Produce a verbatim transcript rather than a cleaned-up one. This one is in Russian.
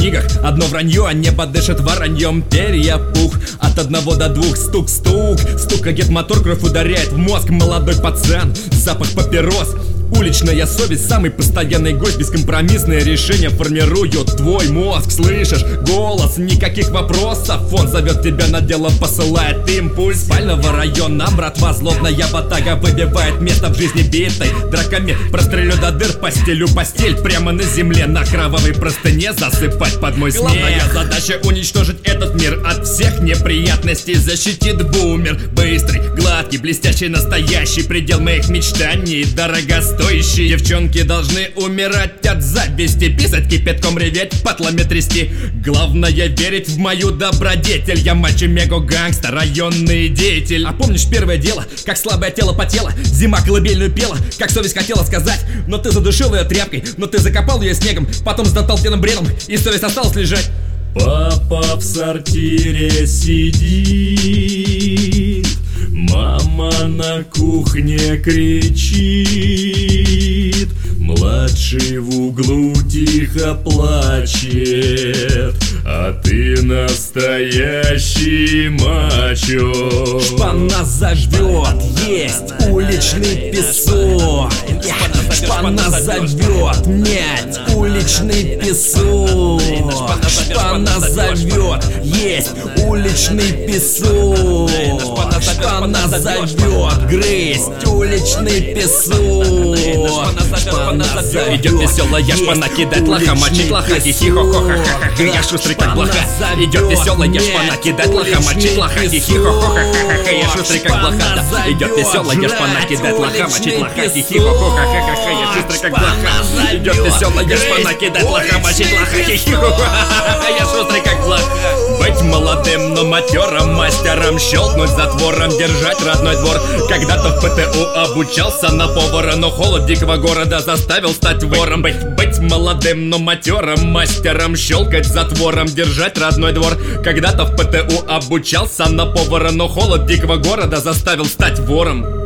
книгах одно вранье, а небо дышит вороньем. Перья пух, от одного до двух, стук-стук. Стукает мотор, кровь ударяет в мозг. Молодой пацан, запах папирос. Уличная совесть, самый постоянный гость. Бескомпромиссные решения формируют твой мозг. Слышишь голос, никаких вопросов. Он зовет тебя на дело, посылает импульс. Спального района братва, злобная батага выбивает место в жизни битой драками. Прострелю до дыр, постелю постель прямо на земле. На кровавой простыне засыпать под мой смех. Главная задача уничтожить этот мир от всех неприятностей. Защитит бумер, быстрый, гладкий, блестящий, настоящий. Предел моих мечтаний, дорогостоящий. Девчонки должны умирать от зависти, писать кипятком, реветь, патлами трясти. Главное верить в мою добродетель. Я мачо-мего-гангстер, районный деятель. А помнишь первое дело, как слабое тело потело? Зима колыбельную пела, как совесть хотела сказать. Но ты задушил ее тряпкой, но ты закопал ее снегом. Потом сдотал пьяным бредом, и совесть осталась лежать. Папа в сортире сидит, мама на кухне кричит, младший в углу тихо плачет, а ты настоящий мачо. Шпана зовет, есть уличный песок. Шпана зовет, нет, уличный песок. Шпана зовет, есть уличный песок. Шпана зовет, грызть уличный песок. Шпана зовет, идет веселая шпана кидать лоха, мочить лоха, хихи-хо-хо-ха-ха-ха. Я шустрый как блоха. Идет веселая шпана кидать лоха, мочить лоха, хихи-хо-хо-ха-ха-ха. Я шустрый как блоха. Идет веселая шпана кидать лоха, мочить лоха, хихи-хо-хо-ха-ха-ха. Я шустрый как блоха. Идет веселая шпана кидать лоха, мочить лоха, хихи-хо-хо-ха-ха. Я шустрый как блоха. Быть молодым, но матерым, мастером, щелкнуть затвором, держать родной двор. Когда-то в ПТУ обучался на повара, но холод дикого города заставил стать вором. Быть, быть молодым, но матерым, мастером, щелкать затвором, держать родной двор. Когда-то в ПТУ обучался на повара, но холод дикого города заставил стать вором.